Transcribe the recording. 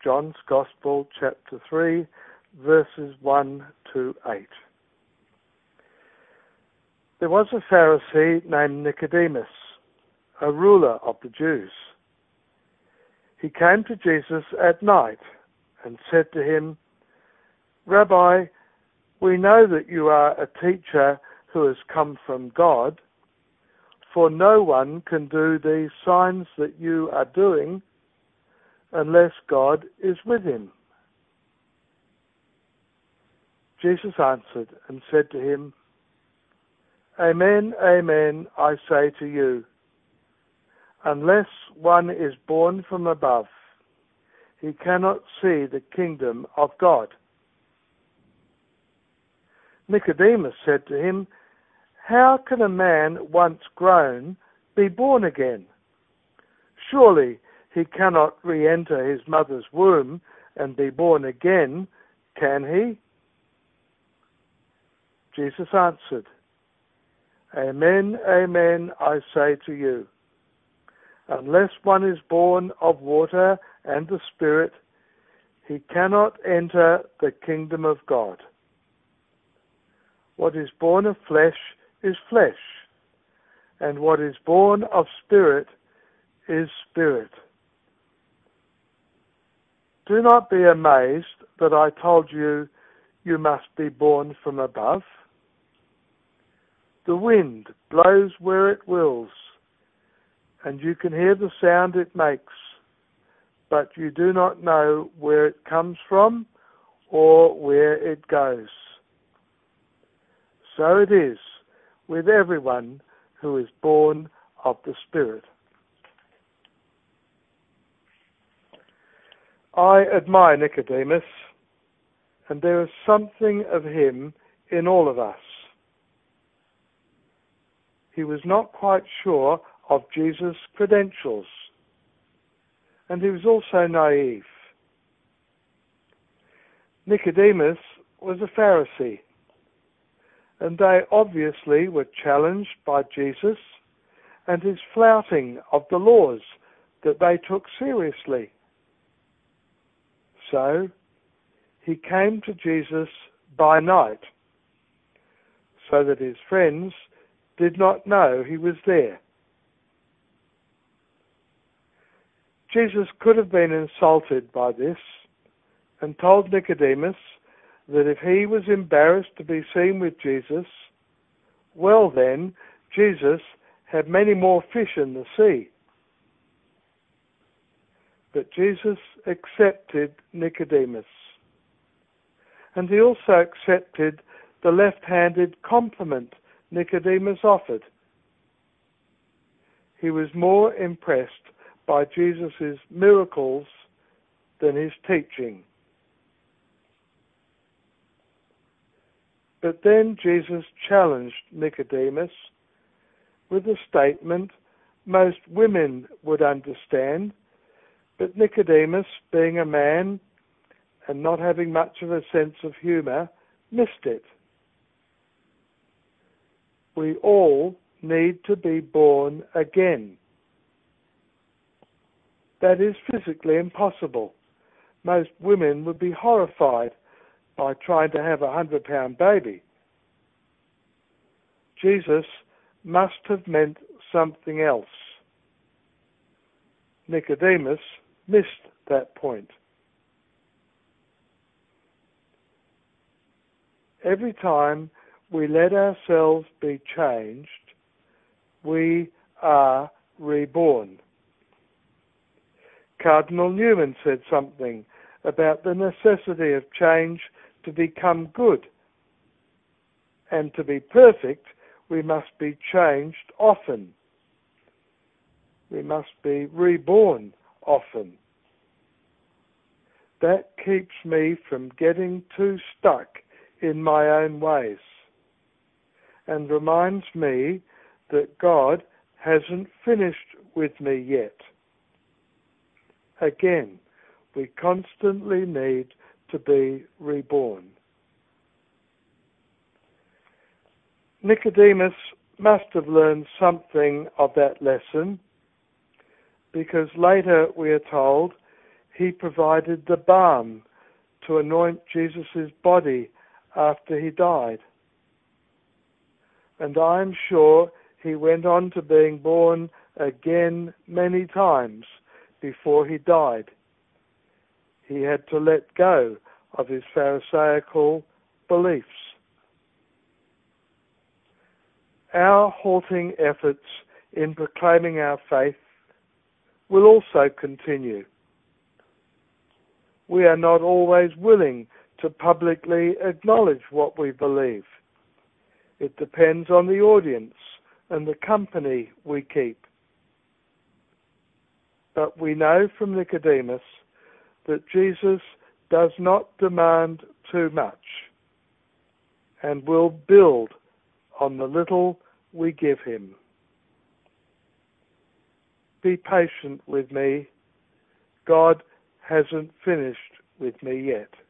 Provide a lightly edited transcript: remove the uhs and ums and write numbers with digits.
John's Gospel, chapter 3, verses 1 to 8. There was a Pharisee named Nicodemus, a ruler of the Jews. He came to Jesus at night and said to him, "Rabbi, we know that you are a teacher who has come from God, for no one can do these signs that you are doing unless God is with him." Jesus answered and said to him, "Amen, amen, I say to you, unless one is born from above, he cannot see the kingdom of God." Nicodemus said to him, "How can a man once grown be born again? Surely he cannot re-enter his mother's womb and be born again, can he?" Jesus answered, "Amen, amen, I say to you, unless one is born of water and the Spirit, he cannot enter the kingdom of God. What is born of flesh is flesh, and what is born of Spirit is spirit. Do not be amazed that I told you, you must be born from above. The wind blows where it wills, and you can hear the sound it makes, but you do not know where it comes from or where it goes. So it is with everyone who is born of the Spirit." I admire Nicodemus, and there is something of him in all of us. He was not quite sure of Jesus' credentials, and he was also naive. Nicodemus was a Pharisee, and they obviously were challenged by Jesus and his flouting of the laws that they took seriously. So he came to Jesus by night, so that his friends did not know he was there. Jesus could have been insulted by this and told Nicodemus that if he was embarrassed to be seen with Jesus, well then, Jesus had many more fish in the sea. But Jesus accepted Nicodemus, and he also accepted the left-handed compliment Nicodemus offered. He was more impressed by Jesus' miracles than his teaching. But then Jesus challenged Nicodemus with a statement most women would understand, but Nicodemus, being a man and not having much of a sense of humour, missed it. We all need to be born again. That is physically impossible. Most women would be horrified by trying to have a 100-pound baby. Jesus must have meant something else. Nicodemus missed that point. Every time we let ourselves be changed, we are reborn. Cardinal Newman said something about the necessity of change to become good. And to be perfect, we must be changed often. We must be reborn often. That keeps me from getting too stuck in my own ways and reminds me that God hasn't finished with me yet. Again, we constantly need to be reborn. Nicodemus must have learned something of that lesson, because later we are told he provided the balm to anoint Jesus' body after he died. And I am sure he went on to being born again many times before he died. He had to let go of his Pharisaical beliefs. Our halting efforts in proclaiming our faith will also continue. We are not always willing to publicly acknowledge what we believe. It depends on the audience and the company we keep. But we know from Nicodemus that Jesus does not demand too much and will build on the little we give him. Be patient with me. God hasn't finished with me yet.